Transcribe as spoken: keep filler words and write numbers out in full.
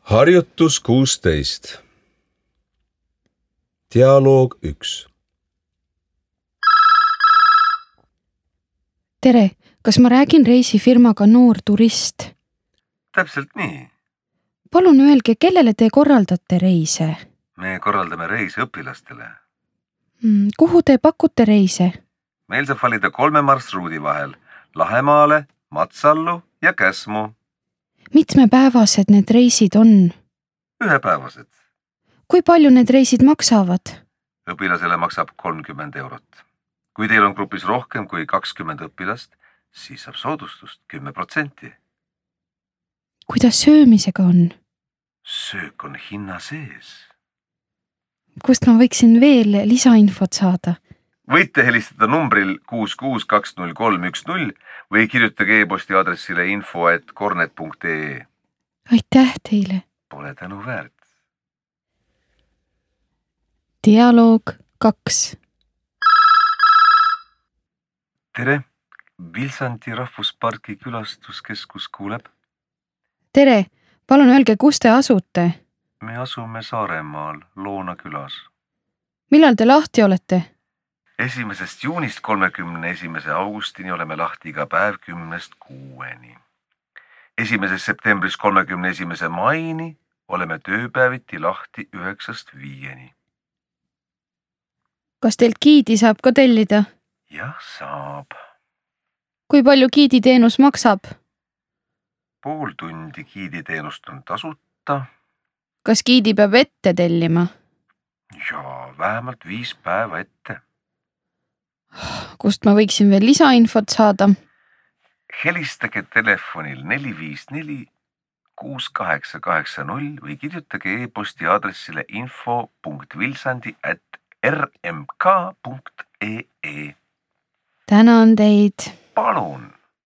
Harjutus kuusteist. Dialoog üks. Tere, kas ma räägin reisifirmaga Noor Turist? Täpselt nii. Palun öelge, kellele te korraldate reise? Me korraldame reise õpilastele. Mm, kuhu te pakute reise? Meil saab valida kolme marsruudi vahel. Lahemaale, Matsallu ja Käsmu. Mitmepäevased need reisid on? Ühepäevased. Kui palju need reisid maksavad? Õpilasele maksab kolmkümmend eurot. Kui teil on grupis rohkem kui kakskümmend õpilast, siis saab soodustust kümme protsenti. Kuidas söömisega on? Söök on hinna sees. Kust ma võiksin veel lisainfot saada? Võite helistada numbril kuus kuus kaks null kolm üks null või kirjutage e-posti aadressile info at kornet punkt ee. Aitäh teile. Pole tänu väärt. Dialoog kaks. Tere, Vilsanti rahvusparki külastuskeskus kuuleb. Tere, palun öelge, kus te asute? Me asume Saaremaal, Loona külas. Millal te lahti olete? Esimesest juunist kolmekümne esimese augustini oleme lahti iga päev kümnest kuueni. Esimesest septembrist kolmekümne esimese maini oleme tööpäeviti lahti üheksast viieni. Kas teilt giidi saab ka tellida? Jah, saab. Kui palju giiditeenus maksab? Pool tundi giiditeenust on tasuta. Kas giidi peab ette tellima? Ja, vähemalt viis päeva ette. Kust ma võiksin veel lisainfot saada? Helistage telefonil neli viis neli kuus kaheksa kaheksa null või kirjutage e-posti aadressile info punkt vilsandi at r m k punkt ee. Tänan teid. Palun!